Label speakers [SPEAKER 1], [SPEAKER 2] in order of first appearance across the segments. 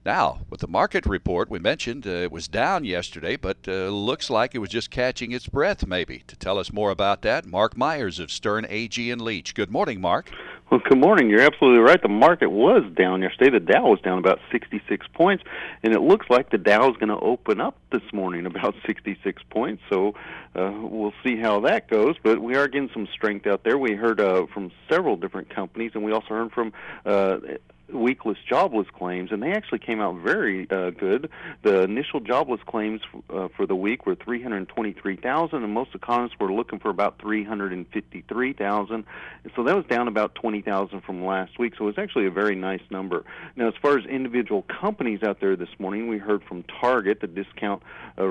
[SPEAKER 1] Now, with the market report, we mentioned it was down yesterday, but looks like it was just catching its breath, maybe. To tell us more about that, Mark Myers of Stern Agee and Leach. Good morning, Mark.
[SPEAKER 2] Well, good morning. You're absolutely right. The market was down yesterday. The Dow was down about 66 points, and it looks like the Dow is going to open up this morning about 66 points. So we'll see how that goes. But we are getting some strength out there. We heard from several different companies, and we also heard from weekless jobless claims, and they actually came out very good. The initial jobless claims for the week were 323,000, and most economists were looking for about 353,000. So that was down about 20,000 from last week. So it was actually a very nice number. Now, as far as individual companies out there this morning, we heard from Target, the discount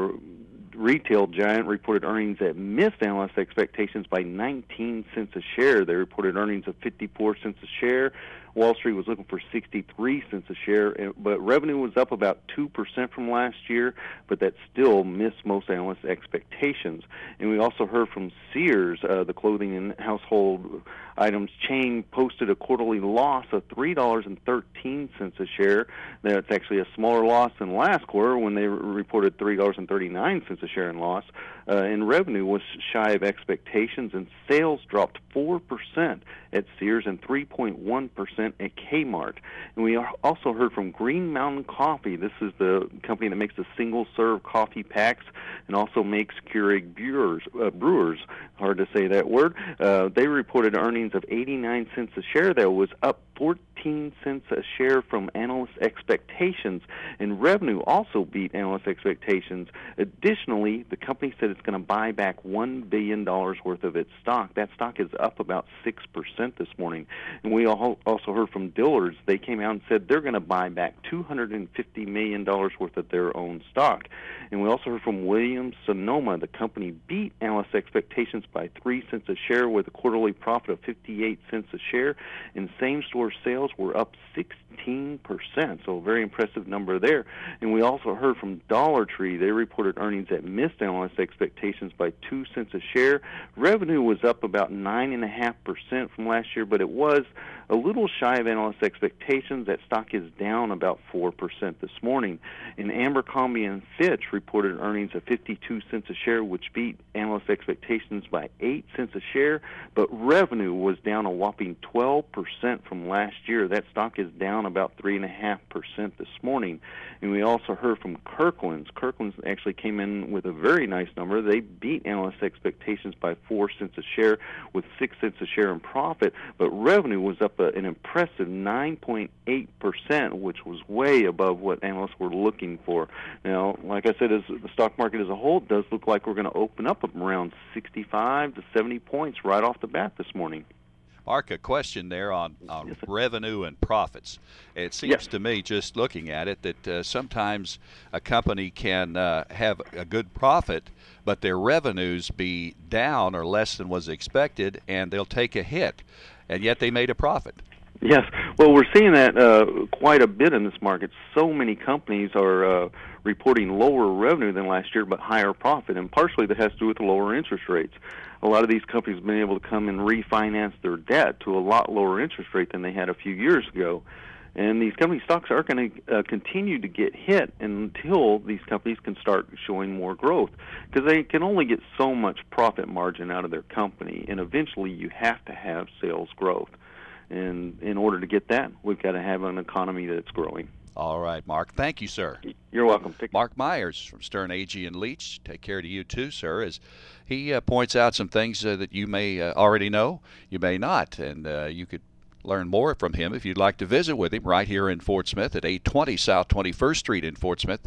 [SPEAKER 2] retail giant, reported earnings that missed analyst expectations by 19 cents a share. They reported earnings of 54 cents a share. Wall Street was looking for 63 cents a share, but revenue was up about 2% from last year, but that still missed most analysts' expectations. And we also heard from Sears, the clothing and household items chain, posted a quarterly loss of $3.13 a share. That's actually a smaller loss than last quarter when they reported $3.39 a share in loss. And revenue was shy of expectations, and sales dropped 4% at Sears and 3.1% at Kmart. And we also heard from Green Mountain Coffee. This is the company that makes the single-serve coffee packs and also makes Keurig brewers. Hard to say that word. They reported earnings of 89 cents a share. That was up 14 cents a share from analyst expectations, and revenue also beat analyst expectations. Additionally, the company said it's going to buy back $1 billion worth of its stock. That stock is up about 6% this morning. And we also heard from Dillard's. They came out and said they're going to buy back $250 million worth of their own stock. And we also heard from Williams-Sonoma. The company beat analyst expectations by 3 cents a share with a quarterly profit of 58 cents a share, and same-store sales were up 16%, so a very impressive number there. And we also heard from Dollar Tree. They reported earnings that missed analyst expectations by 2 cents a share. Revenue was up about 9.5% from last year, but it was a little shy of analyst expectations. That stock is down about 4% this morning. And Abercrombie and Fitch reported earnings of 52 cents a share, which beat analyst expectations by 8 cents a share, but revenue was down a whopping 12% from last year. That stock is down about 3.5% this morning. And we also heard from Kirkland's. Kirkland's actually came in with a very nice number. They beat analyst expectations by 4 cents a share with 6 cents a share in profit, but revenue was up an impressive 9.8%, which was way above what analysts were looking for. Now, like I said, as the stock market as a whole, it does look like we're going to open up around 65 to 70 points right off the bat this morning.
[SPEAKER 1] Mark, a question there on revenue and profits. It seems to me, just looking at it, that sometimes a company can have a good profit, but their revenues be down or less than was expected, and they'll take a hit, and yet they made a profit.
[SPEAKER 2] Yes. Well, we're seeing that quite a bit in this market. So many companies are reporting lower revenue than last year, but higher profit, and partially that has to do with the lower interest rates. A lot of these companies have been able to come and refinance their debt to a lot lower interest rate than they had a few years ago. And these company stocks are going to continue to get hit until these companies can start showing more growth, because they can only get so much profit margin out of their company, and eventually you have to have sales growth. And in order to get that, we've got to have an economy that's growing.
[SPEAKER 1] All right, Mark. Thank you, sir.
[SPEAKER 2] You're welcome.
[SPEAKER 1] Mark Myers from Stern Agee and Leach. Take care to you too, sir, as he points out some things that you may already know, you may not, and you could learn more from him if you'd like to visit with him right here in Fort Smith at 820 South 21st Street in Fort Smith.